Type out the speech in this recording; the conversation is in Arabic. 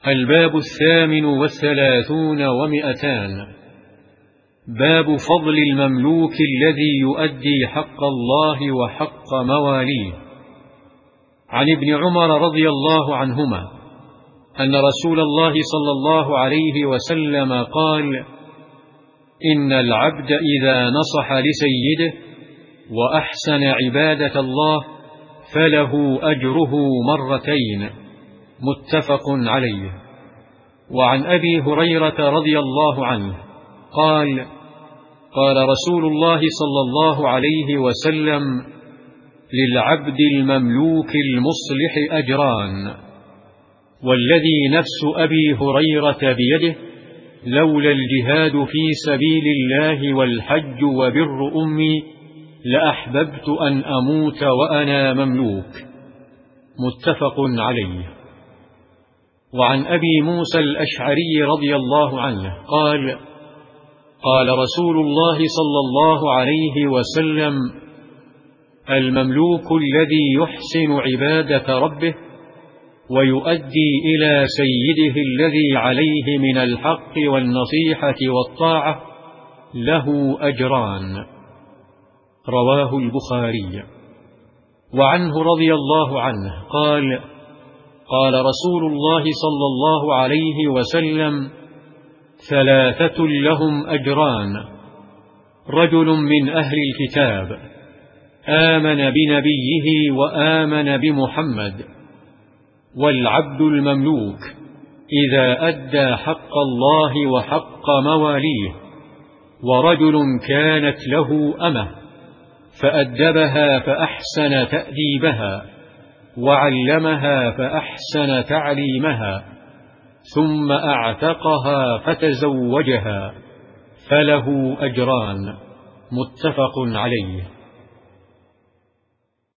الباب 38 باب فضل المملوك الذي يؤدي حق الله وحق مواليه. عن ابن عمر رضي الله عنهما أن رسول الله صلى الله عليه وسلم قال: إن العبد إذا نصح لسيده وأحسن عبادة الله فله أجره مرتين، متفق عليه. وعن أبي هريرة رضي الله عنه قال: قال رسول الله صلى الله عليه وسلم: للعبد المملوك المصلح أجران، والذي نفس أبي هريرة بيده لولا الجهاد في سبيل الله والحج وبر أمي لأحببت أن أموت وأنا مملوك، متفق عليه. وعن أبي موسى الأشعري رضي الله عنه قال: قال رسول الله صلى الله عليه وسلم: المملوك الذي يحسن عبادة ربه ويؤدي إلى سيده الذي عليه من الحق والنصيحة والطاعة له أجران، رواه البخاري. وعنه رضي الله عنه قال: قال رسول الله صلى الله عليه وسلم: ثلاثة لهم أجران: رجل من أهل الكتاب آمن بنبيه وآمن بمحمد، والعبد المملوك إذا أدى حق الله وحق مواليه، ورجل كانت له أمة فأدبها فأحسن تأديبها وعلمها فأحسن تعليمها ثم أعتقها فتزوجها فله أجران، متفق عليه.